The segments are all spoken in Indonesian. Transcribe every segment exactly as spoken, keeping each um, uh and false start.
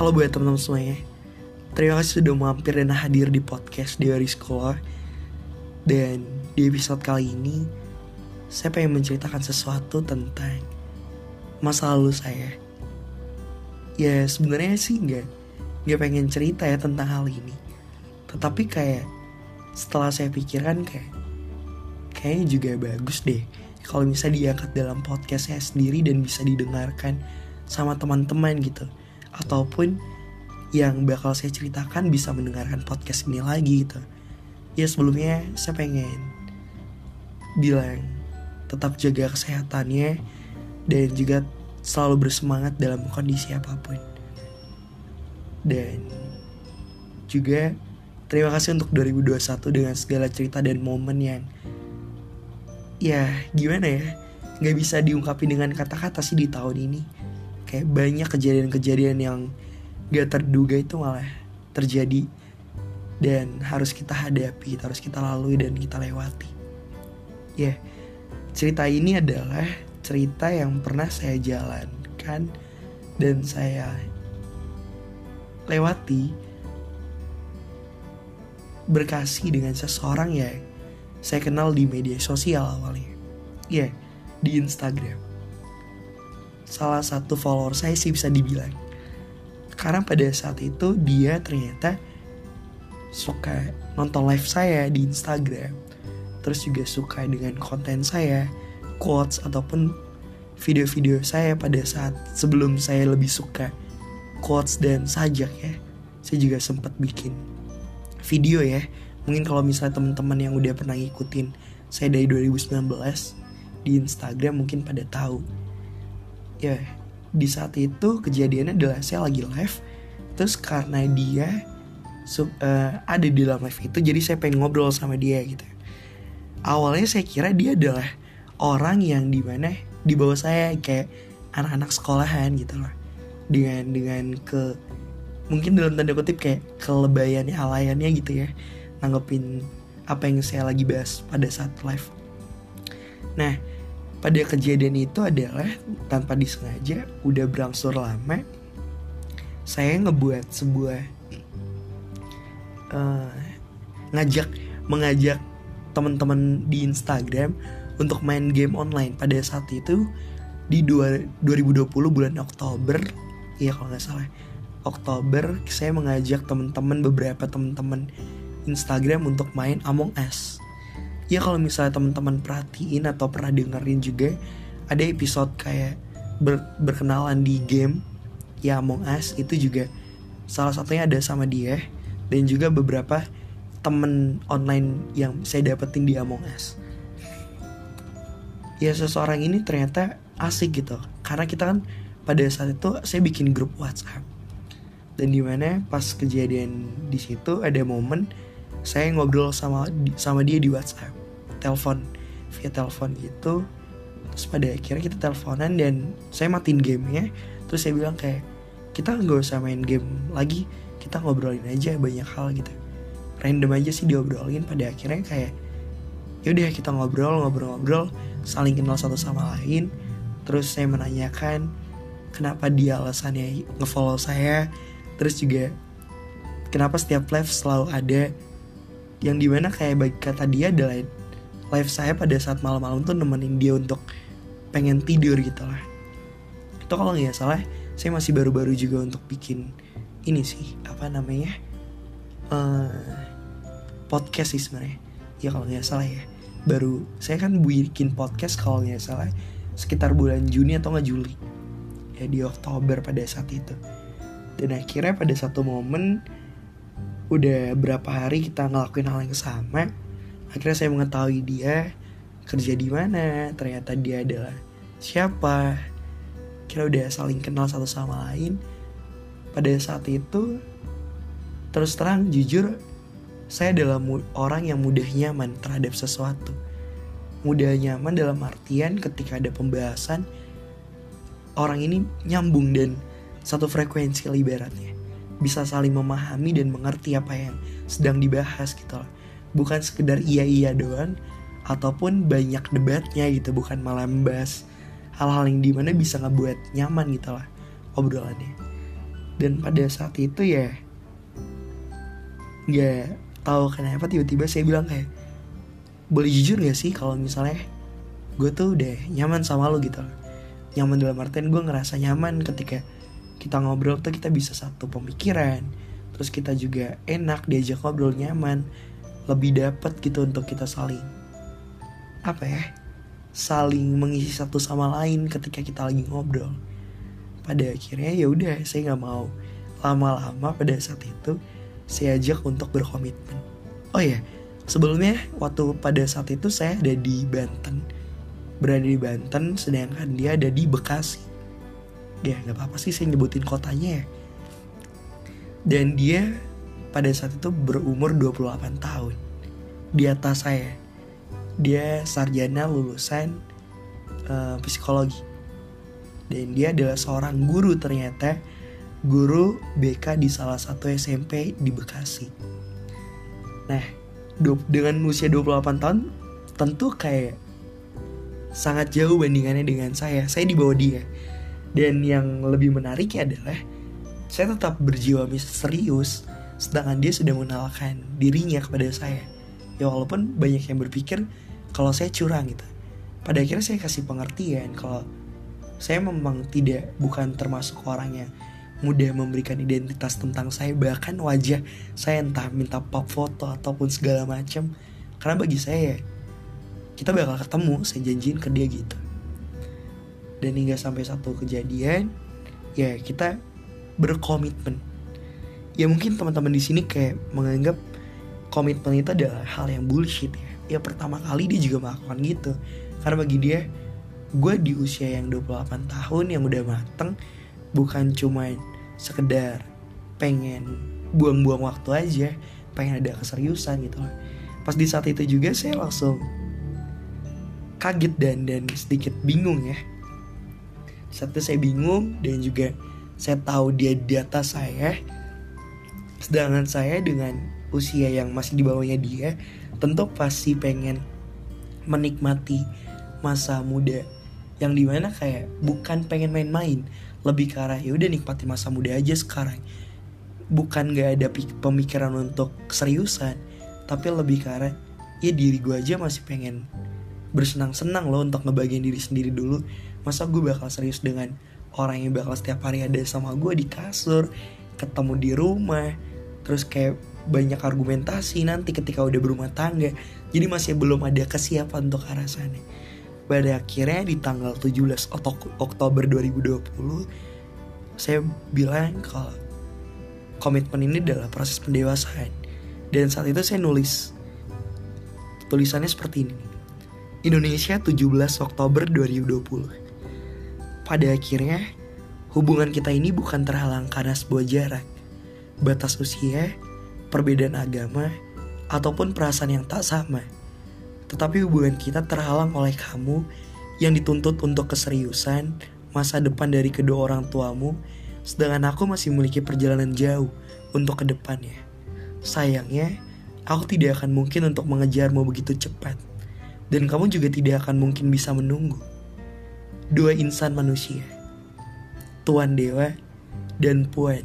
Halo buat teman-teman semuanya. Terima kasih sudah mampir dan hadir di podcast Diary Scholar. Dan di episode kali ini saya pengen menceritakan sesuatu tentang masa lalu saya. Ya sebenarnya sih gak, gak pengen cerita ya tentang hal ini. Tetapi kayak setelah saya pikirkan kayak Kayaknya juga bagus deh kalau misalnya diangkat dalam podcast saya sendiri dan bisa didengarkan sama teman-teman gitu. Ataupun yang bakal saya ceritakan bisa mendengarkan podcast ini lagi gitu. Ya sebelumnya saya pengen bilang tetap jaga kesehatannya dan juga selalu bersemangat dalam kondisi apapun. Dan juga terima kasih untuk dua ribu dua puluh satu dengan segala cerita dan momen yang ya gimana ya, gak bisa diungkapin dengan kata-kata sih di tahun ini. Kayak banyak kejadian-kejadian yang gak terduga itu malah terjadi dan harus kita hadapi, harus kita lalui dan kita lewati. Ya, cerita ini adalah cerita yang pernah saya jalankan dan saya lewati berkasih dengan seseorang yang saya kenal di media sosial awalnya. Ya, di Instagram. Salah satu follower saya sih bisa dibilang. Karena pada saat itu dia ternyata suka nonton live saya di Instagram. Terus juga suka dengan konten saya, quotes ataupun video-video saya pada saat sebelum saya lebih suka quotes dan sajak ya. Saya juga sempat bikin video ya. Mungkin kalau misalnya teman-teman yang udah pernah ngikutin saya dari dua ribu sembilan belas di Instagram mungkin pada tahu. Ya, di saat itu kejadiannya adalah saya lagi live. Terus karena dia sub, uh, ada di dalam live itu, jadi saya pengen ngobrol sama dia gitu. Awalnya saya kira dia adalah orang yang dimana di bawah saya, kayak anak-anak sekolahan gitu loh. Dengan dengan ke mungkin dalam tanda kutip kayak kelebayannya, alayannya gitu ya, nanggepin apa yang saya lagi bahas pada saat live. Nah, pada kejadian itu adalah tanpa disengaja, udah berangsur lama saya ngebuat sebuah uh, ngajak mengajak teman-teman di Instagram untuk main game online. Pada saat itu di dua ribu dua puluh bulan Oktober, ya kalau nggak salah Oktober, saya mengajak teman-teman beberapa teman-teman Instagram untuk main Among Us. Ya kalau misalnya teman-teman perhatiin atau pernah dengerin juga, ada episode kayak ber, berkenalan di game ya Among Us, itu juga salah satunya ada sama dia. Dan juga beberapa temen online yang saya dapetin di Among Us. Ya seseorang ini ternyata asik gitu, karena kita kan pada saat itu saya bikin grup WhatsApp. Dan dimana pas kejadian di situ ada momen saya ngobrol sama sama dia di WhatsApp, telepon via telepon gitu. Terus pada akhirnya kita teleponan dan saya matiin gamenya. Terus saya bilang kayak, kita nggak usah main game lagi, kita ngobrolin aja banyak hal gitu. Random aja sih diobrolin. Pada akhirnya kayak yaudah kita ngobrol ngobrol-ngobrol, saling kenal satu sama lain. Terus saya menanyakan kenapa dia alasannya ngefollow saya. Terus juga kenapa setiap live selalu ada, yang dimana kayak bagi kata dia adalah live saya pada saat malam-malam tuh nemenin dia untuk pengen tidur gitu lah. Itu kalau gak salah saya masih baru-baru juga untuk bikin ini sih, apa namanya, uh, podcast sih sebenarnya. Ya kalau gak salah ya, baru saya kan bikin podcast kalau gak salah sekitar bulan Juni atau gak Juli ya, di Oktober pada saat itu. Dan akhirnya pada satu momen udah berapa hari kita ngelakuin hal yang sama, akhirnya saya mengetahui dia kerja di mana, ternyata dia adalah siapa. Kira udah saling kenal satu sama lain. Pada saat itu terus terang jujur, saya adalah mu- orang yang mudah nyaman terhadap sesuatu. Mudah nyaman dalam artian ketika ada pembahasan, orang ini nyambung dan satu frekuensi lah ibaratnya. Bisa saling memahami dan mengerti apa yang sedang dibahas gitu loh. Bukan sekedar iya-iya doang ataupun banyak debatnya gitu, bukan malah membahas hal-hal yang dimana bisa ngebuat nyaman gitu lah obrolannya. Dan pada saat itu ya nggak tahu kenapa tiba-tiba saya bilang kayak, boleh jujur gak sih kalau misalnya gue tuh udah nyaman sama lo gitu. Nyaman dalam artian gue ngerasa nyaman ketika kita ngobrol tuh kita bisa satu pemikiran, terus kita juga enak diajak ngobrol, nyaman, lebih dapet gitu untuk kita saling apa ya, saling mengisi satu sama lain ketika kita lagi ngobrol. Pada akhirnya ya udah, saya nggak mau lama-lama. Pada saat itu saya ajak untuk berkomitmen. Oh ya, sebelumnya waktu pada saat itu saya ada di Banten, berada di Banten, sedangkan dia ada di Bekasi. Ya nggak apa-apa sih saya nyebutin kotanya ya. Dan dia pada saat itu berumur dua puluh delapan tahun, di atas saya. Dia sarjana lulusan uh, psikologi. Dan dia adalah seorang guru ternyata, guru B K di salah satu S M P di Bekasi. Nah, du- dengan usia dua puluh delapan tahun, tentu kayak sangat jauh bandingannya dengan saya. Saya di bawah dia. Dan yang lebih menariknya adalah saya tetap berjiwa misterius, sedangkan dia sudah mengenalkan dirinya kepada saya. Ya walaupun banyak yang berpikir kalau saya curang gitu. Pada akhirnya saya kasih pengertian kalau saya memang tidak, bukan termasuk orang yang mudah memberikan identitas tentang saya, bahkan wajah saya entah minta pop foto ataupun segala macam. Karena bagi saya kita bakal ketemu, saya janjiin ke dia gitu. Dan hingga sampai satu kejadian, ya kita berkomitmen. Ya mungkin teman-teman di sini kayak menganggap komitmen itu adalah hal yang bullshit ya. Ya pertama kali dia juga melakukan gitu. Karena bagi dia, gue di usia yang dua puluh delapan tahun yang udah mateng, bukan cuma sekedar pengen buang-buang waktu aja, pengen ada keseriusan gitu loh. Pas di saat itu juga saya langsung kaget dan dan sedikit bingung ya. Saat itu saya bingung dan juga saya tahu dia di atas saya, sedangkan saya dengan usia yang masih di bawahnya dia, tentu pasti pengen menikmati masa muda yang dimana kayak bukan pengen main-main, lebih ke arah ya udah nikmati masa muda aja sekarang. Bukan gak ada pemikiran untuk keseriusan, tapi lebih ke arah ya diri gue aja masih pengen bersenang-senang loh untuk ngebagian diri sendiri dulu. Masa gue bakal serius dengan orang yang bakal setiap hari ada sama gue di kasur, ketemu di rumah, terus kayak banyak argumentasi nanti ketika udah berumah tangga. Jadi masih belum ada kesiapan untuk arah sana. Pada akhirnya di tanggal tujuh belas Oktober dua ribu dua puluh saya bilang kalau komitmen ini adalah proses pendewasaan. Dan saat itu saya nulis, tulisannya seperti ini: Indonesia tujuh belas Oktober dua ribu dua puluh. Pada akhirnya hubungan kita ini bukan terhalang karena sebuah jarak, batas usia, perbedaan agama, ataupun perasaan yang tak sama. Tetapi hubungan kita terhalang oleh kamu yang dituntut untuk keseriusan, masa depan dari kedua orang tuamu, sedangkan aku masih memiliki perjalanan jauh untuk ke depannya. Sayangnya, aku tidak akan mungkin untuk mengejarmu begitu cepat, dan kamu juga tidak akan mungkin bisa menunggu. Dua insan manusia, Tuan Dewa dan Puan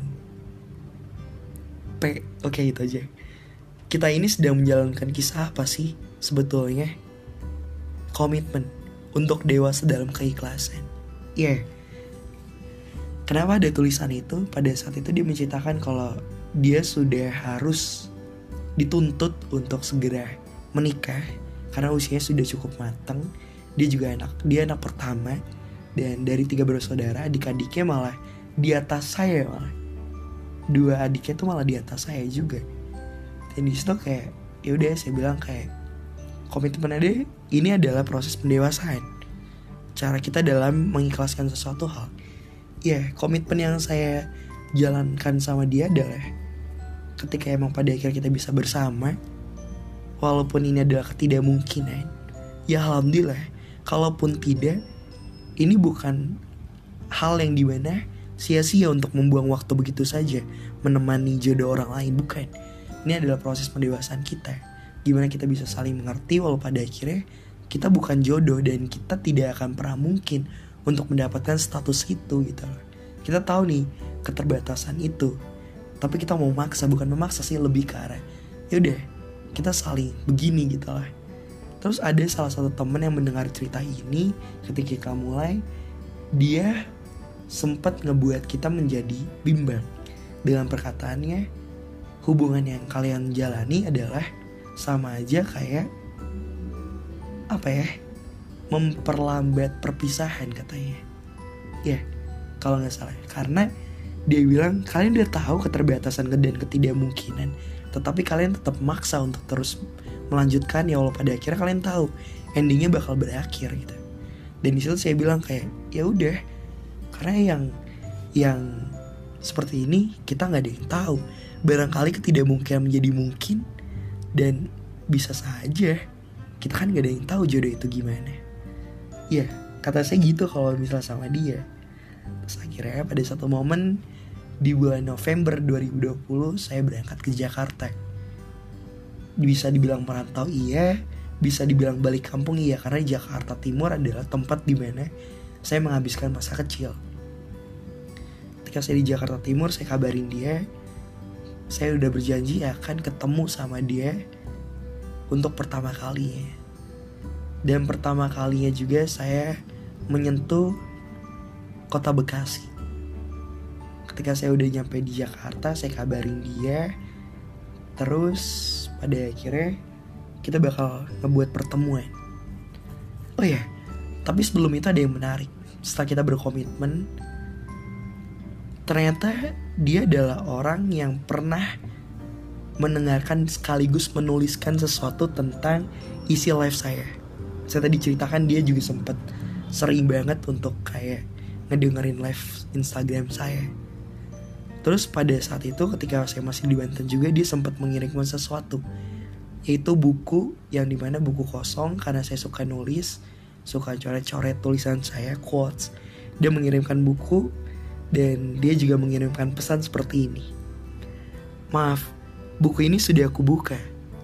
P. Oke, itu aja. Kita ini sedang menjalankan kisah apa sih sebetulnya? Komitmen untuk dewasa dalam keikhlasan. Iya yeah. Kenapa ada tulisan itu? Pada saat itu dia menceritakan kalau dia sudah harus dituntut untuk segera menikah karena usianya sudah cukup matang. Dia juga anak, dia anak pertama, dan dari tiga bersaudara, adik-adiknya malah di atas saya malah. Dua adiknya tuh malah di atas saya juga. Dan di situ kayak ya udah saya bilang kayak komitmen ada, ini adalah proses pendewasaan. Cara kita dalam mengikhlaskan sesuatu hal. Ya, komitmen yang saya jalankan sama dia adalah ketika emang pada akhirnya kita bisa bersama, walaupun ini adalah ketidakmungkinan, ya alhamdulillah. Kalaupun tidak, ini bukan hal yang dimana sia-sia untuk membuang waktu begitu saja menemani jodoh orang lain, bukan. Ini adalah proses pendewasaan kita, gimana kita bisa saling mengerti walau pada akhirnya kita bukan jodoh dan kita tidak akan pernah mungkin untuk mendapatkan status itu gitu loh. Kita tahu nih, keterbatasan itu, tapi kita mau maksa, bukan memaksa sih, lebih ke arah yaudah kita saling begini gitu lah. Terus ada salah satu temen yang mendengar cerita ini ketika kita mulai, dia sempat ngebuat kita menjadi bimbang dengan perkataannya, hubungan yang kalian jalani adalah sama aja kayak apa ya, memperlambat perpisahan katanya. Ya, kalau nggak salah. Karena dia bilang kalian udah tahu keterbatasan dan ketidakmungkinan, tetapi kalian tetap maksa untuk terus melanjutkan ya, walau pada akhirnya kalian tahu endingnya bakal berakhir gitu. Dan di situ saya bilang kayak ya udah, karena yang yang seperti ini kita nggak ada yang tahu. Barangkali ketidakmungkinan menjadi mungkin, dan bisa saja kita kan nggak ada yang tahu jodoh itu gimana. Ya kata saya gitu kalau misalnya sama dia. Terus akhirnya pada satu momen di bulan November dua ribu dua puluh saya berangkat ke Jakarta. Bisa dibilang merantau iya, bisa dibilang balik kampung iya, karena Jakarta Timur adalah tempat di mana saya menghabiskan masa kecil. Ketika saya di Jakarta Timur, saya kabarin dia, saya udah berjanji akan ketemu sama dia untuk pertama kalinya. Dan pertama kalinya juga saya menyentuh kota Bekasi. Ketika saya udah nyampe di Jakarta, saya kabarin dia. Terus pada akhirnya kita bakal ngebuat pertemuan. Oh ya, tapi sebelum itu ada yang menarik. Setelah kita berkomitmen, ternyata dia adalah orang yang pernah mendengarkan sekaligus menuliskan sesuatu tentang isi live saya. Saya tadi ceritakan dia juga sempat sering banget untuk kayak ngedengerin live Instagram saya. Terus pada saat itu ketika saya masih di Banten juga, dia sempat mengirimkan sesuatu, yaitu buku yang dimana buku kosong, karena saya suka nulis, suka coret-coret tulisan saya, quotes. Dia mengirimkan buku, dan dia juga mengirimkan pesan seperti ini. Maaf, buku ini sudah aku buka.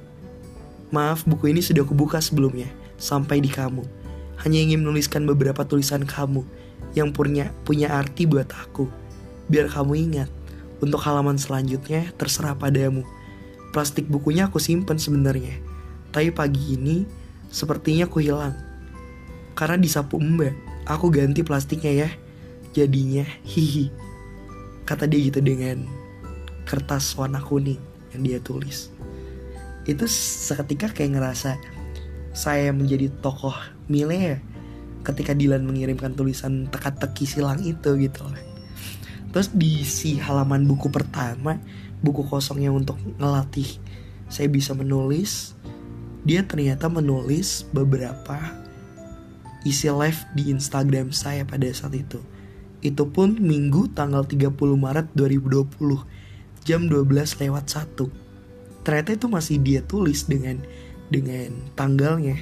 Maaf, buku ini sudah aku buka sebelumnya, sampai di kamu. Hanya ingin menuliskan beberapa tulisan kamu yang punya punya arti buat aku. Biar kamu ingat, untuk halaman selanjutnya terserah padamu. Plastik bukunya aku simpen sebenarnya, tapi pagi ini sepertinya aku hilang. Karena disapu mbak, aku ganti plastiknya ya. Jadinya hihi, kata dia gitu dengan kertas warna kuning yang dia tulis. Itu seketika kayak ngerasa saya menjadi tokoh Mile ya, ketika Dilan mengirimkan tulisan teka-teki silang itu gitu lah. Terus diisi halaman buku pertama, buku kosongnya untuk ngelatih saya bisa menulis, dia ternyata menulis beberapa isi live di Instagram saya pada saat itu. Itu pun Minggu tanggal tiga puluh Maret dua ribu dua puluh, jam dua belas lewat satu. Ternyata itu masih dia tulis dengan dengan tanggalnya.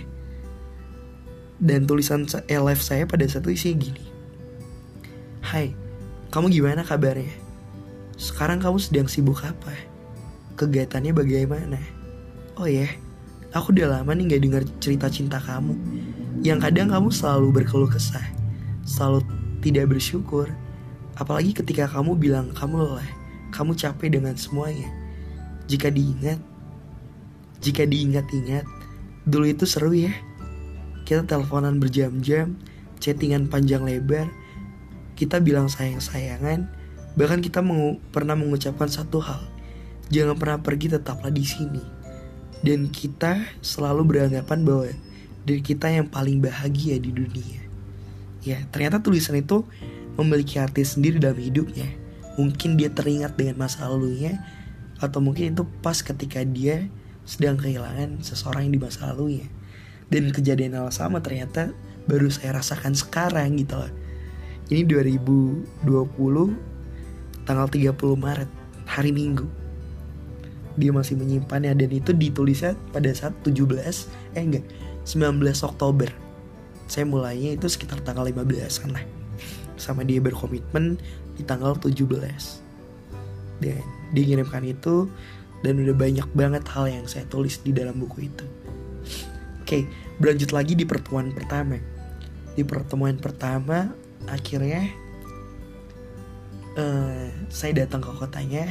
Dan tulisan eh, live saya pada saat itu isinya gini. Hai, kamu gimana kabarnya? Sekarang kamu sedang sibuk apa? Kegiatannya bagaimana? Oh ya, aku udah lama nih gak dengar cerita cinta kamu. Yang kadang kamu selalu berkeluh kesah, selalu tidak bersyukur. Apalagi ketika kamu bilang kamu lelah, kamu capek dengan semuanya. Jika diingat, jika diingat-ingat, dulu itu seru ya. Kita teleponan berjam-jam, chattingan panjang lebar. Kita bilang sayang-sayangan, bahkan kita mengu- pernah mengucapkan satu hal, jangan pernah pergi, tetaplah di sini. Dan kita selalu beranggapan bahwa diri kita yang paling bahagia di dunia. Ya, ternyata tulisan itu memiliki arti sendiri dalam hidupnya. Mungkin dia teringat dengan masa lalunya, atau mungkin itu pas ketika dia sedang kehilangan seseorang yang di masa lalunya. Dan kejadian hal sama ternyata baru saya rasakan sekarang gitu loh. Ini dua ribu dua puluh, tanggal tiga puluh Maret, hari Minggu. Dia masih menyimpannya, dan itu ditulisnya pada saat tujuh belas, eh enggak, sembilan belas Oktober. Saya mulainya itu sekitar tanggal lima belasan lah. Sama dia berkomitmen di tanggal tujuh belas. Dan dia ngirimkan itu, dan udah banyak banget hal yang saya tulis di dalam buku itu. Oke, berlanjut lagi di pertemuan pertama. Di pertemuan pertama, akhirnya uh, saya datang ke kotanya.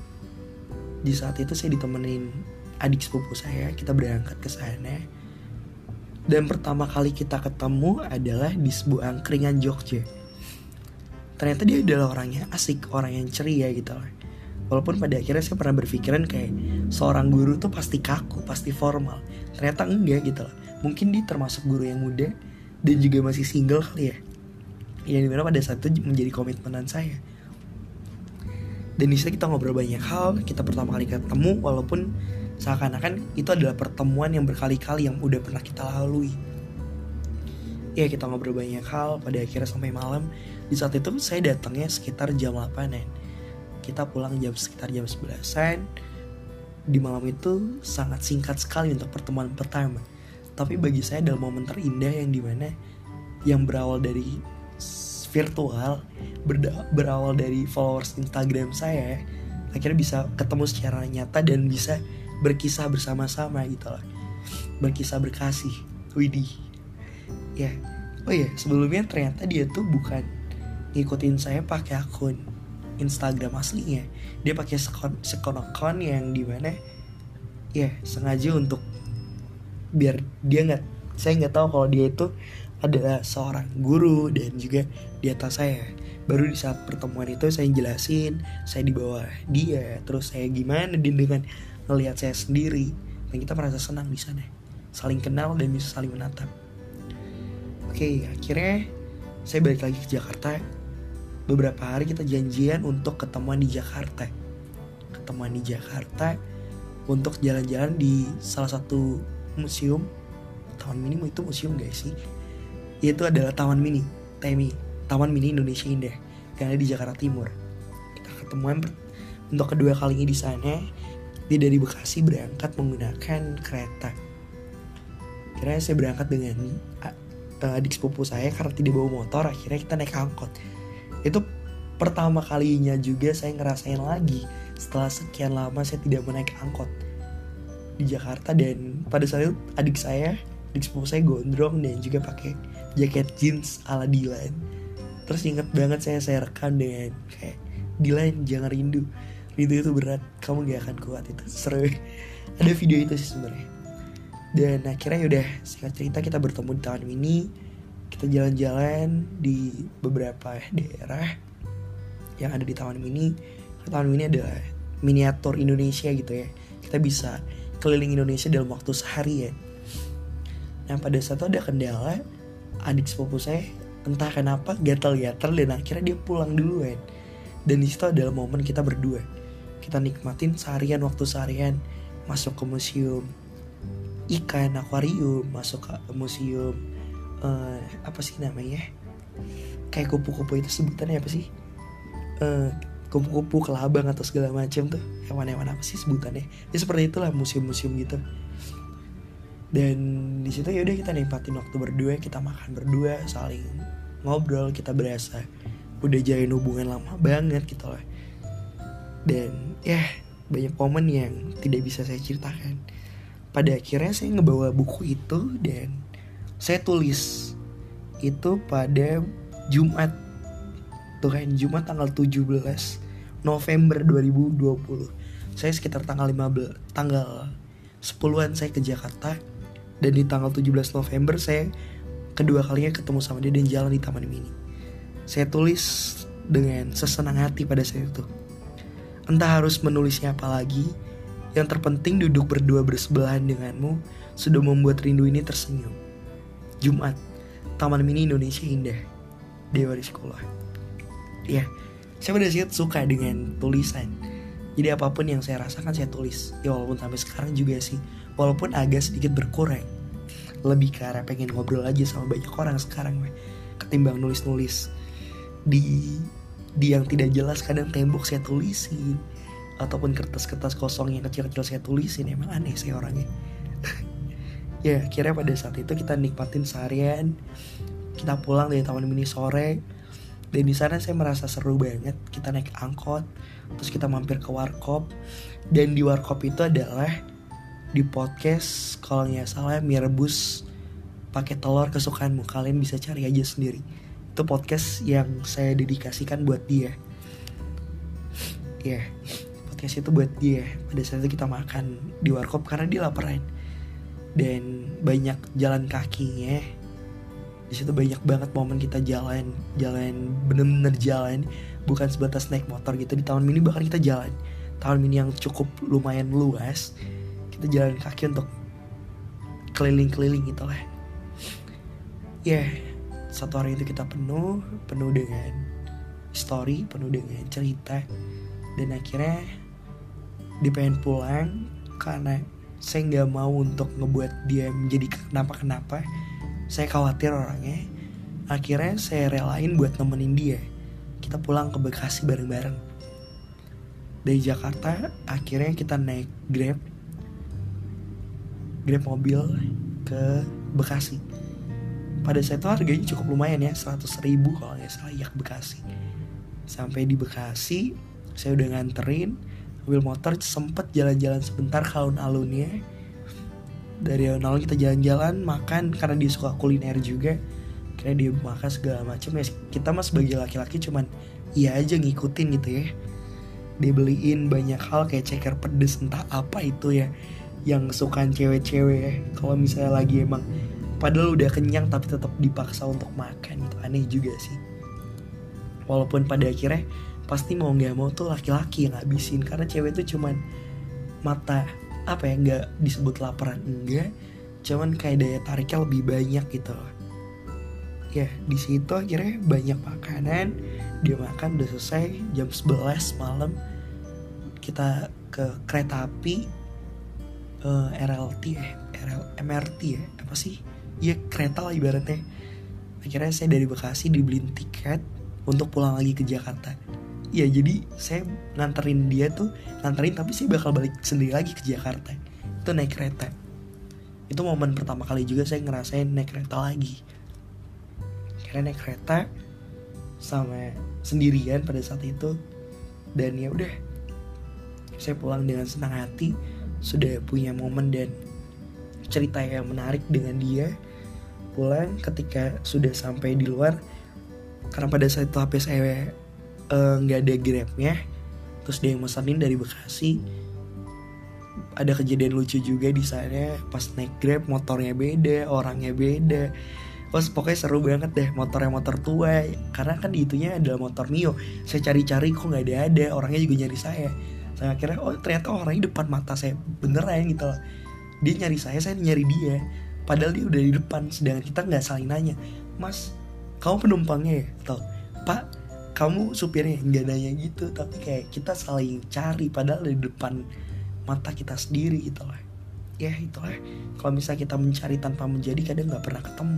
Di saat itu saya ditemenin adik sepupu saya, kita berangkat ke sana. Dan pertama kali kita ketemu adalah di sebuah angkringan Jogja. Ternyata dia adalah orang yang asik, orang yang ceria gitu loh. Walaupun pada akhirnya saya pernah berpikiran kayak seorang guru tuh pasti kaku, pasti formal. Ternyata enggak gitu loh. Mungkin dia termasuk guru yang muda dan juga masih single kali ya. Yang dimana pada saat itu menjadi komitmenan saya. Dan di situ kita ngobrol banyak hal. Kita pertama kali ketemu, walaupun seakan-akan itu adalah pertemuan yang berkali-kali yang udah pernah kita lalui. Ya kita ngobrol banyak hal. Pada akhirnya sampai malam. Di saat itu saya datangnya sekitar jam delapanan. Kita pulang jam sekitar jam sebelasan. Di malam itu sangat singkat sekali untuk pertemuan pertama. Tapi bagi saya adalah momen terindah yang dimana yang berawal dari virtual, berda- berawal dari followers Instagram saya, akhirnya bisa ketemu secara nyata dan bisa berkisah bersama-sama gitu loh. Berkisah berkasih. Widih. Ya. Oh ya, sebelumnya ternyata dia tuh bukan ngikutin saya pakai akun Instagram aslinya. Dia pakai sekon sekon akun yang dimana ya sengaja untuk biar dia nggak, saya nggak tahu kalau dia itu adalah seorang guru dan juga di atas saya. Baru di saat pertemuan itu saya jelasin saya di bawah dia, terus saya gimana dia dengan ngelihat saya sendiri, dan kita merasa senang di sana, saling kenal dan bisa saling menatap. Oke, akhirnya saya balik lagi ke Jakarta. Beberapa hari kita janjian untuk ketemuan di Jakarta. Ketemuan di Jakarta untuk jalan-jalan di salah satu museum. Taman Mini itu museum gak sih? Itu adalah Taman Mini, T M I, Taman Mini Indonesia Indah, yang ada di Jakarta Timur. Kita ketemuan untuk kedua kalinya di sana. Dia dari Bekasi berangkat menggunakan kereta. Akhirnya saya berangkat dengan adik sepupu saya karena tidak bawa motor. Akhirnya kita naik angkot. Itu pertama kalinya juga saya ngerasain lagi setelah sekian lama saya tidak menaik angkot di Jakarta. Dan pada saat itu adik saya, adik sepupu saya gondrong dan juga pakai jaket jeans ala Dilan. Terus inget banget saya saya rekam dengan kayak, Dilan jangan rindu, rindu itu berat, kamu gak akan kuat. Itu seru. Ada video itu sih sebenarnya. Dan akhirnya yaudah, singkat cerita kita bertemu di Taman Mini. Kita jalan-jalan di beberapa daerah yang ada di Taman Mini. Taman Mini adalah miniatur Indonesia gitu ya. Kita bisa keliling Indonesia dalam waktu seharian. Nah pada saat itu ada kendala, adik sepupu saya entah kenapa gatal-gatal dan akhirnya dia pulang duluan. Dan di situ adalah momen kita berdua. Kita nikmatin seharian, waktu seharian, masuk ke museum ikan, akuarium, masuk ke museum uh, apa sih namanya, kayak kupu-kupu itu sebutannya apa sih, uh, kupu-kupu, kelabang atau segala macam tuh, hewan-hewan apa sih sebutannya, ya seperti itulah museum-museum gitu. Dan di situ ya udah kita nikmatin waktu berdua, kita makan berdua, saling ngobrol, kita berasa udah jalin hubungan lama banget gitu loh. Dan ya banyak momen yang tidak bisa saya ceritakan. Pada akhirnya saya ngebawa buku itu dan saya tulis itu pada Jumat. Tuh kan Jumat tanggal tujuh belas November dua ribu dua puluh. Saya sekitar tanggal lima belas, tanggal sepuluhan saya ke Jakarta. Dan di tanggal tujuh belas November saya kedua kalinya ketemu sama dia dan jalan di Taman Mini. Saya tulis dengan sesenang hati pada saat itu. Entah harus menulisnya apa lagi, yang terpenting duduk berdua bersebelahan denganmu sudah membuat rindu ini tersenyum. Jumat, Taman Mini Indonesia Indah, Dewa di Sekolah. Ya, saya pada saat suka dengan tulisan. Jadi apapun yang saya rasakan saya tulis. Ya walaupun sampai sekarang juga sih, walaupun agak sedikit berkurang. Lebih ke arah pengen ngobrol aja sama banyak orang sekarang, ketimbang nulis-nulis di di yang tidak jelas. Kadang tembok saya tulisin, ataupun kertas-kertas kosong yang kecil-kecil saya tulisin. Emang aneh saya orangnya. Ya akhirnya pada saat itu kita nikmatin seharian. Kita pulang dari Taman Mini sore. Dan di sana saya merasa seru banget. Kita naik angkot, terus kita mampir ke warkop. Dan di warkop itu adalah di podcast, kalau nggak salah, mie rebus pakai telur kesukaanmu. Kalian bisa cari aja sendiri. Itu podcast yang saya dedikasikan buat dia. ya yeah, podcast itu buat dia. Pada saat itu kita makan di warkop karena dia laparan, dan banyak jalan kakinya. Di situ banyak banget momen kita jalan, jalan bener-bener jalan, bukan sebatas naik motor gitu. Di Taman Mini bahkan kita jalan, Taman Mini yang cukup lumayan luas, kita jalan kaki untuk keliling-keliling gitu lah. Ya, yeah, satu hari itu kita penuh, penuh dengan story, penuh dengan cerita, dan akhirnya dia pengen pulang karena saya nggak mau untuk ngebuat dia menjadi kenapa-kenapa. Saya khawatir orangnya. Akhirnya saya relain buat nemenin dia. Kita pulang ke Bekasi bareng-bareng. Dari Jakarta akhirnya kita naik Grab Grab mobil ke Bekasi. Pada saat itu harganya cukup lumayan ya, seratus ribu kalau gak salah ya, ke Bekasi. Sampai di Bekasi saya udah nganterin mobil motor, sempet jalan-jalan sebentar ke alun-alunnya. Dari alun-alun kita jalan-jalan, makan karena dia suka kuliner juga. Karena dia makan segala macam ya. Kita mah sebagai laki-laki cuman iya aja ngikutin gitu ya. Dia beliin banyak hal kayak ceker pedes, entah apa itu ya, yang kesukaan cewek-cewek ya. Kalau misalnya lagi emang padahal udah kenyang tapi tetap dipaksa untuk makan, itu aneh juga sih. Walaupun pada akhirnya pasti mau nggak mau tuh laki-laki yang ngabisin, karena cewek tuh cuman mata apa ya, nggak disebut laparan enggak, cuman kayak daya tariknya lebih banyak gitu loh. Ya di situ akhirnya banyak makanan, dia makan udah selesai jam sebelas malam. Kita ke kereta api uh, R L T eh R L, M R T ya apa sih, ya kereta lah ibaratnya. Akhirnya saya dari Bekasi dibeliin tiket untuk pulang lagi ke Jakarta. Ya jadi saya nganterin dia tuh, nganterin tapi saya bakal balik sendiri lagi ke Jakarta. Itu naik kereta. Itu momen pertama kali juga saya ngerasain naik kereta lagi. Karena naik kereta sama sendirian pada saat itu. Dan ya udah, saya pulang dengan senang hati, sudah punya momen dan cerita yang menarik dengan dia. Pulang ketika sudah sampai di luar, karena pada saat itu H P saya nggak uh, ada Grabnya, terus dia yang mesenin dari Bekasi. Ada kejadian lucu juga di sana, pas naik Grab motornya beda, orangnya beda. Terus pokoknya seru banget deh, motornya motor tua, karena kan di itunya adalah motor Mio. Saya cari-cari kok nggak ada ada, orangnya juga nyari saya. Saya akhirnya oh ternyata orangnya depan mata saya beneran gitu loh. Dia nyari saya, saya nyari dia. Padahal dia udah di depan, sedangkan kita nggak saling nanya, Mas, kamu penumpangnya ya? Atau Pak, kamu supirnya? Nggak nanya gitu, tapi kayak kita saling cari padahal di depan mata kita sendiri gitu lah. Ya itulah, kalau misalnya kita mencari tanpa menjadi kadang nggak pernah ketemu.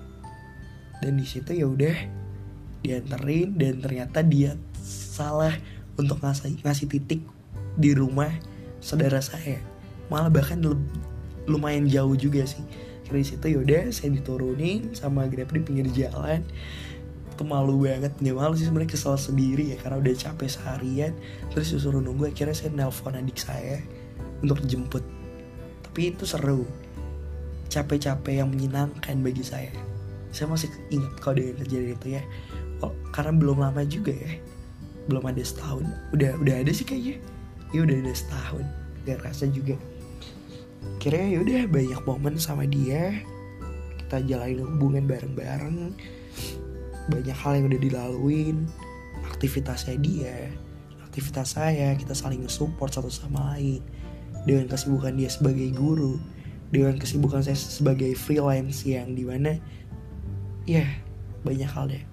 Dan di situ ya udah dianterin, dan ternyata dia salah untuk ngasih ngasih titik di rumah saudara saya, malah bahkan lumayan jauh juga sih. Dari situ ya udah saya diturunin sama Grab di pinggir jalan. Itu malu banget, nggak malu sih sebenarnya, kesel sendiri ya karena udah capek seharian. Terus disuruh nunggu, akhirnya saya nelpon adik saya untuk jemput. Tapi itu seru, capek-capek yang menyenangkan bagi saya. Saya masih ingat kalau dengan kejadian itu ya, oh, karena belum lama juga ya, belum ada setahun. Udah udah ada sih kayaknya, ya udah ada setahun, gak rasa juga. Akhirnya ya udah banyak momen sama dia, kita jalanin hubungan bareng-bareng. Banyak hal yang udah dilaluin, aktivitasnya dia, aktivitas saya, kita saling nge-support satu sama lain. Dengan kesibukan dia sebagai guru, dengan kesibukan saya sebagai freelance, yang dimana ya banyak hal deh.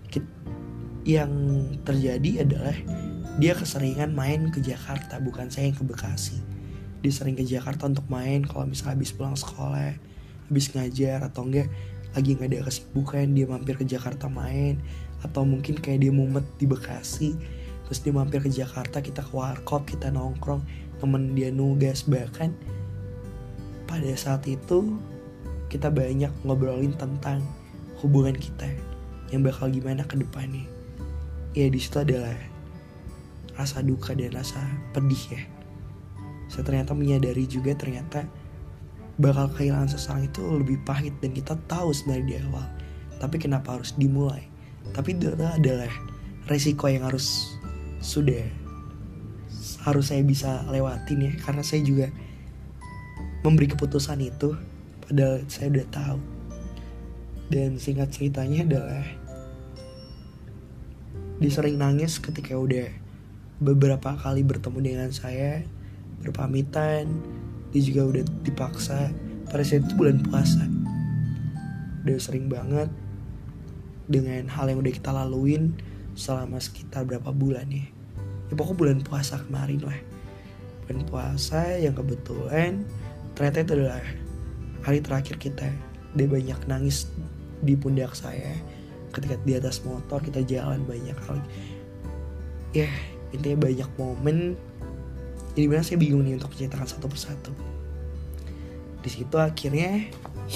Yang terjadi adalah dia keseringan main ke Jakarta, bukan saya yang ke Bekasi. Dia sering ke Jakarta untuk main kalau misalnya habis pulang sekolah, habis ngajar, atau enggak lagi gak ada kesibukan, dia mampir ke Jakarta main. Atau mungkin kayak dia mumet di Bekasi, terus dia mampir ke Jakarta, kita ke warkop, kita nongkrong, temen dia nugas. Bahkan pada saat itu kita banyak ngobrolin tentang hubungan kita yang bakal gimana ke depannya. Ya di situ adalah rasa duka dan rasa pedih ya. Saya ternyata menyadari juga ternyata bakal kehilangan seseorang itu lebih pahit, dan kita tahu sebenarnya di awal. Tapi kenapa harus dimulai? Tapi itu adalah resiko yang harus sudah harus saya bisa lewatin ya, karena saya juga memberi keputusan itu padahal saya udah tahu. Dan singkat ceritanya adalah dia sering nangis ketika udah beberapa kali bertemu dengan saya, berpamitan. Dia juga udah dipaksa. Pada saat itu bulan puasa, udah sering banget dengan hal yang udah kita laluin selama sekitar berapa bulan ya. Ya pokoknya bulan puasa kemarin lah. Bulan puasa yang kebetulan ternyata itu adalah hari terakhir kita. Dia banyak nangis di pundak saya ketika di atas motor kita jalan banyak kali. Ya intinya banyak momen jadi benar saya bingung nih untuk menceritakan satu persatu. Di situ akhirnya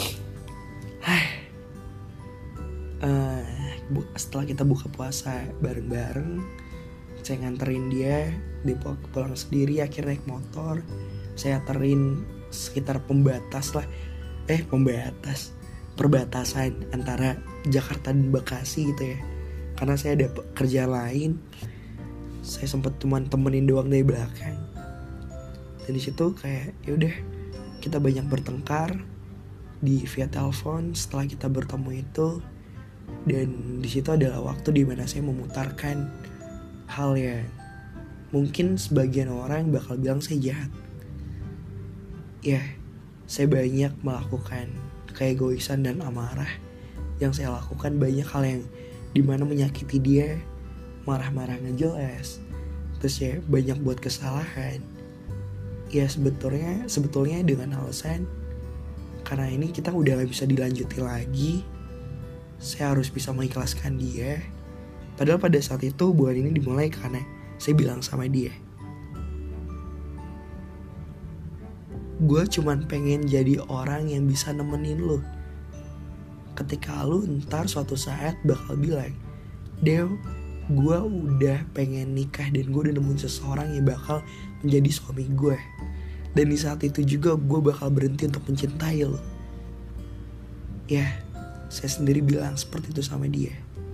uh, setelah kita buka puasa bareng-bareng, saya nganterin dia, dia pulang sendiri, akhirnya naik motor. Saya anterin sekitar pembatas lah, eh pembatas, perbatasan antara Jakarta dan Bekasi gitu ya. Karena saya ada kerja lain, saya sempat cuman temenin doang dari belakang. Dan di situ kayak ya udah kita banyak bertengkar di via telepon. Setelah kita bertemu itu, dan di situ adalah waktu di mana saya memutarkan hal yang mungkin sebagian orang bakal bilang saya jahat. Ya, saya banyak melakukan keegoisan dan amarah. Yang saya lakukan banyak hal yang dimana menyakiti dia, marah-marah nggak jelas, terus ya banyak buat kesalahan. Ya sebetulnya sebetulnya dengan alasan karena ini kita udah gak bisa dilanjuti lagi, saya harus bisa mengikhlaskan dia. Padahal pada saat itu hubungan ini dimulai karena saya bilang sama dia, gue cuman pengen jadi orang yang bisa nemenin lo ketika lu ntar suatu saat bakal bilang, Dew, gue udah pengen nikah dan gue udah nemuin seseorang yang bakal menjadi suami gue. Dan di saat itu juga gue bakal berhenti untuk mencintai lo. Ya, saya sendiri bilang seperti itu sama dia.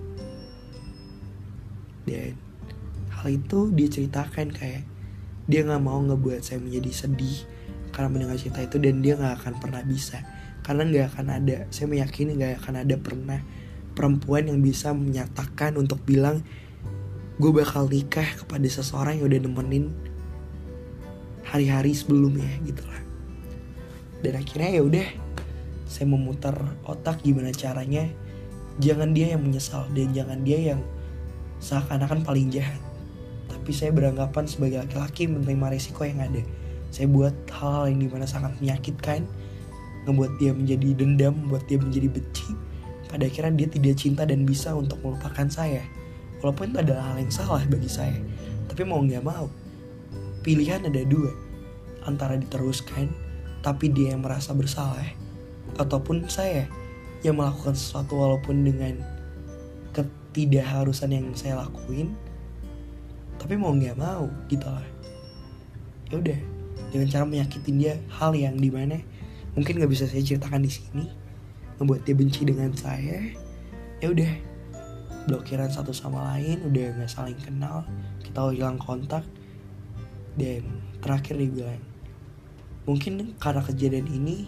Dan hal itu dia ceritakan kayak dia gak mau ngebuat saya menjadi sedih karena mendengar cerita itu, dan dia gak akan pernah bisa. Karena gak akan ada, saya meyakini gak akan ada pernah perempuan yang bisa menyatakan untuk bilang gue bakal nikah kepada seseorang yang udah nemenin hari-hari sebelumnya gitu lah. Dan akhirnya ya udah, saya memutar otak gimana caranya jangan dia yang menyesal dan jangan dia yang seakan-akan paling jahat, tapi saya beranggapan sebagai laki-laki menerima resiko yang ada. Saya buat hal-hal yang dimana sangat menyakitkan, ngebuat dia menjadi dendam, membuat dia menjadi benci. Pada akhirnya dia tidak cinta dan bisa untuk melupakan saya. Walaupun itu adalah hal yang salah bagi saya, tapi mau gak mau, pilihan ada dua. Antara diteruskan, tapi dia yang merasa bersalah, ataupun saya yang melakukan sesuatu walaupun dengan ketidakharusan yang saya lakuin, tapi mau gak mau gitu lah. Ya udah, dengan cara menyakitin dia, hal yang dimana mungkin gak bisa saya ceritakan di sini, ngebuat dia benci dengan saya. Ya udah, blokiran satu sama lain, udah gak saling kenal, kita hilang kontak. Dan terakhir dia bilang, mungkin karena kejadian ini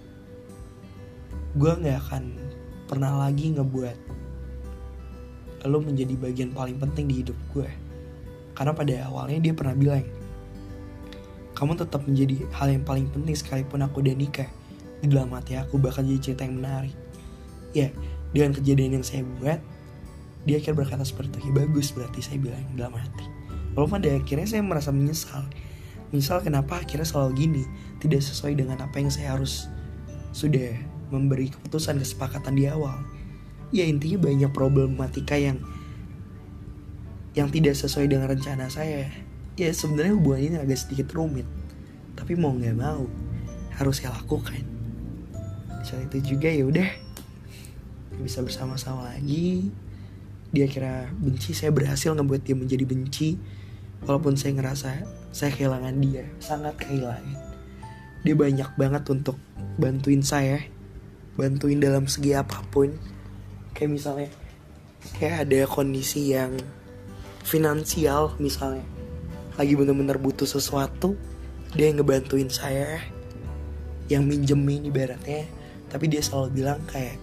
gue gak akan pernah lagi ngebuat lo menjadi bagian paling penting di hidup gue. Karena pada awalnya dia pernah bilang, kamu tetap menjadi hal yang paling penting sekalipun aku udah nikah. Di dalam hati aku bakal jadi cerita yang menarik. Ya, dengan kejadian yang saya buat, dia akhirnya berkata seperti itu. Ya bagus, berarti saya bilang dalam hati. Walaupun pada akhirnya saya merasa menyesal. Menyesal kenapa akhirnya selalu gini, tidak sesuai dengan apa yang saya harus sudah memberi keputusan kesepakatan di awal. Ya intinya banyak problematika yang yang tidak sesuai dengan rencana saya. Ya sebenarnya hubungan ini agak sedikit rumit, tapi mau nggak mau harus saya lakukan. Saat itu juga ya udah bisa bersama-sama lagi. Dia kira benci, saya berhasil ngebuat dia menjadi benci. Walaupun saya ngerasa saya kehilangan dia, sangat kehilangan. Dia banyak banget untuk bantuin saya, bantuin dalam segi apapun. Kayak misalnya kayak ada kondisi yang finansial misalnya, lagi bener-bener butuh sesuatu, dia yang ngebantuin saya, yang minjemin ibaratnya. Tapi dia selalu bilang kayak,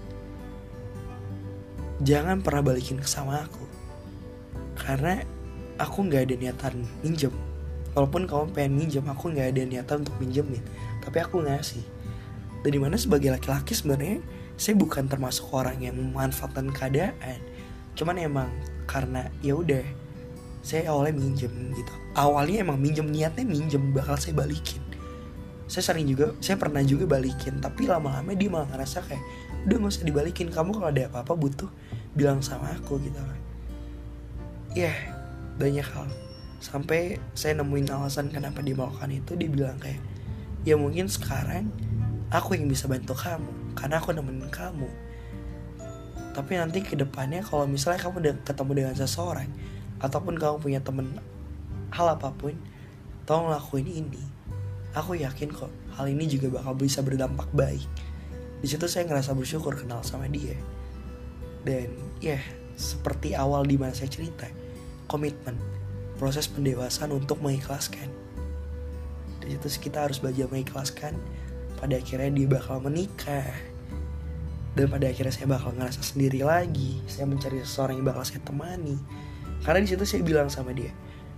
jangan pernah balikin ke sama aku, karena aku gak ada niatan minjem. Walaupun kamu pengen minjem, aku gak ada niatan untuk minjemin, tapi aku ngasih. Dan dimana sebagai laki-laki sebenarnya saya bukan termasuk orang yang memanfaatkan keadaan. Cuman emang karena ya udah, saya awalnya minjem gitu. Awalnya emang minjem, niatnya minjem, bakal saya balikin. Saya sering juga, saya pernah juga balikin, tapi lama-lama dia malah ngerasa kayak, udah gak usah dibalikin, kamu kalau ada apa-apa butuh bilang sama aku gitu kan. Ya yeah, banyak hal. Sampai saya nemuin alasan kenapa dia melakukan itu. Dia bilang kayak, ya mungkin sekarang aku yang bisa bantu kamu karena aku nemenin kamu, tapi nanti ke depannya kalau misalnya kamu udah ketemu dengan seseorang, ataupun kamu punya temen hal apapun, tolong lakuin ini. Aku yakin kok hal ini juga bakal bisa berdampak baik. Di situ saya ngerasa bersyukur kenal sama dia. Dan ya yeah, seperti awal di mana saya cerita, komitmen, proses pendewasaan untuk mengikhlaskan. Di situ kita harus belajar mengikhlaskan. Pada akhirnya dia bakal menikah, dan pada akhirnya saya bakal ngerasa sendiri lagi. Saya mencari seseorang yang bakal saya temani. Karena di situ saya bilang sama dia,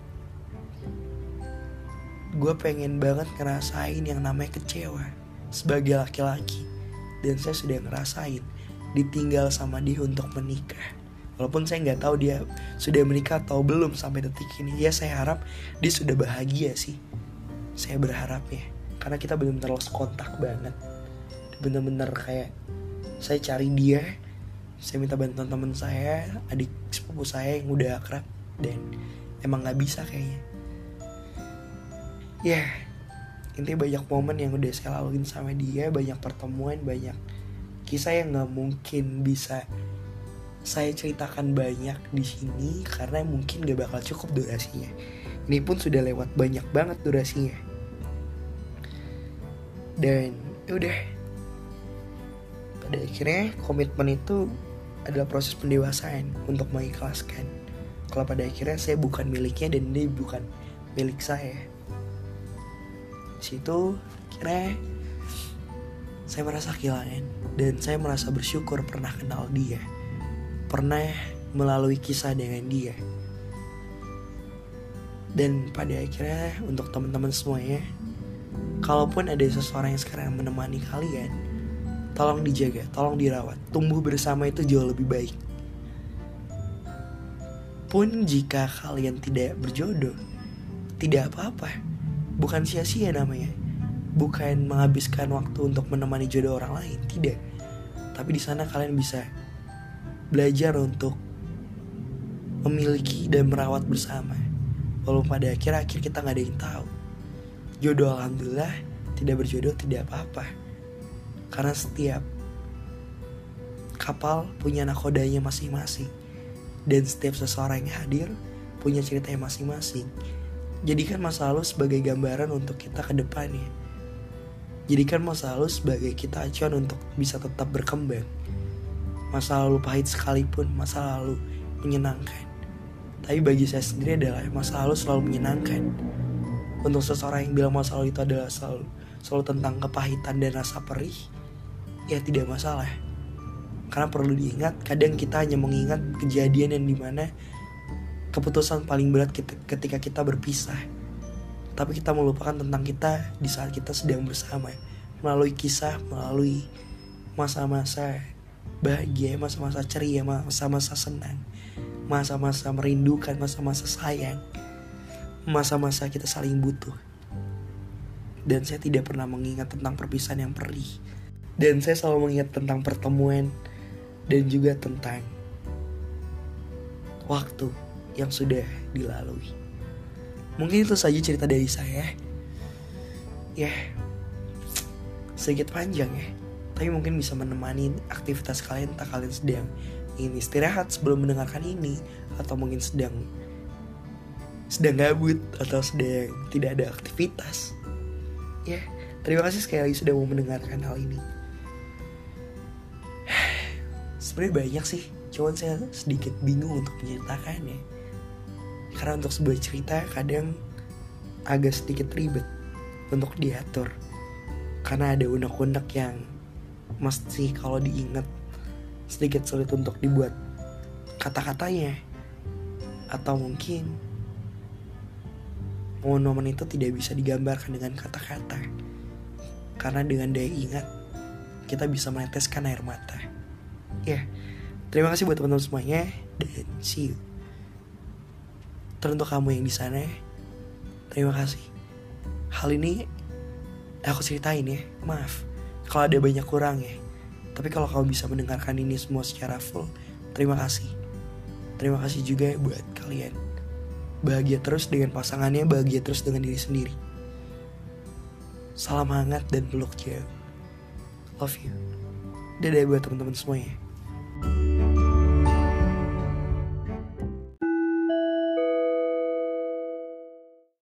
gue pengen banget ngerasain yang namanya kecewa sebagai laki-laki. Dan saya sudah ngerasain ditinggal sama dia untuk menikah. Walaupun saya gak tahu dia sudah menikah atau belum sampai detik ini. Ya saya harap dia sudah bahagia sih. Saya berharapnya, karena kita benar-benar lost kontak banget. Benar-benar kayak saya cari dia, saya minta bantuan teman saya, adik sepupu saya yang udah akrab, dan emang gak bisa kayaknya. Ya yeah, intinya banyak momen yang udah saya laluin sama dia, banyak pertemuan, banyak kisah yang gak mungkin bisa saya ceritakan banyak di sini karena mungkin gak bakal cukup durasinya. Ini pun sudah lewat banyak banget durasinya. Dan udah, pada akhirnya komitmen itu adalah proses pendewasaan untuk mengikhlaskan. Kalau pada akhirnya saya bukan miliknya dan dia bukan milik saya. Situ kira saya merasa kehilangan, dan saya merasa bersyukur pernah kenal dia, pernah melalui kisah dengan dia. Dan pada akhirnya untuk teman-teman semuanya, kalaupun ada seseorang yang sekarang menemani kalian, tolong dijaga, tolong dirawat. Tumbuh bersama itu jauh lebih baik. Pun jika kalian tidak berjodoh, tidak apa-apa. Bukan sia-sia namanya. Bukan menghabiskan waktu untuk menemani jodoh orang lain, tidak. Tapi di sana kalian bisa belajar untuk memiliki dan merawat bersama. Walaupun pada akhir-akhir kita gak ada yang tahu. Jodoh alhamdulillah, tidak berjodoh tidak apa-apa. Karena setiap kapal punya nakodanya masing-masing, dan setiap seseorang yang hadir punya ceritanya masing-masing. Jadikan masa lalu sebagai gambaran untuk kita ke depannya. Jadikan masa lalu sebagai kita acuan untuk bisa tetap berkembang. Masa lalu pahit sekalipun, masa lalu menyenangkan. Tapi bagi saya sendiri adalah masa lalu selalu menyenangkan. Untuk seseorang yang bilang masa lalu itu adalah selalu, selalu tentang kepahitan dan rasa perih, ya tidak masalah. Karena perlu diingat, kadang kita hanya mengingat kejadian yang dimana keputusan paling berat ketika kita berpisah. Tapi kita melupakan tentang kita di saat kita sedang bersama. Melalui kisah, melalui masa-masa bahagia, masa-masa ceria, masa-masa senang, masa-masa merindukan, masa-masa sayang, masa-masa kita saling butuh. Dan saya tidak pernah mengingat tentang perpisahan yang perih. Dan saya selalu mengingat tentang pertemuan, dan juga tentang waktu yang sudah dilalui. Mungkin itu saja cerita dari saya. Ya, sedikit panjang ya, tapi mungkin bisa menemani aktivitas kalian. Tak kalian sedang ingin istirahat sebelum mendengarkan ini, atau mungkin sedang sedang gabut, atau sedang tidak ada aktivitas. Ya, terima kasih sekali lagi sudah mau mendengarkan hal ini. Sebenarnya banyak sih, cuman saya sedikit bingung untuk menceritakannya. Karena untuk sebuah cerita kadang agak sedikit ribet untuk diatur, karena ada unek-unek yang mesti kalau diingat sedikit sulit untuk dibuat kata-katanya, atau mungkin momen-momen itu tidak bisa digambarkan dengan kata-kata, karena dengan daya ingat kita bisa meneteskan air mata. Ya, terima kasih buat teman-teman semuanya, dan see you. Teruntuk kamu yang di sana, terima kasih. Hal ini aku ceritain ya, maaf kalau ada banyak kurang ya. Tapi kalau kamu bisa mendengarkan ini semua secara full, terima kasih. Terima kasih juga buat kalian. Bahagia terus dengan pasangannya, bahagia terus dengan diri sendiri. Salam hangat dan peluk jauh. Love you. Dadah buat teman-teman semuanya.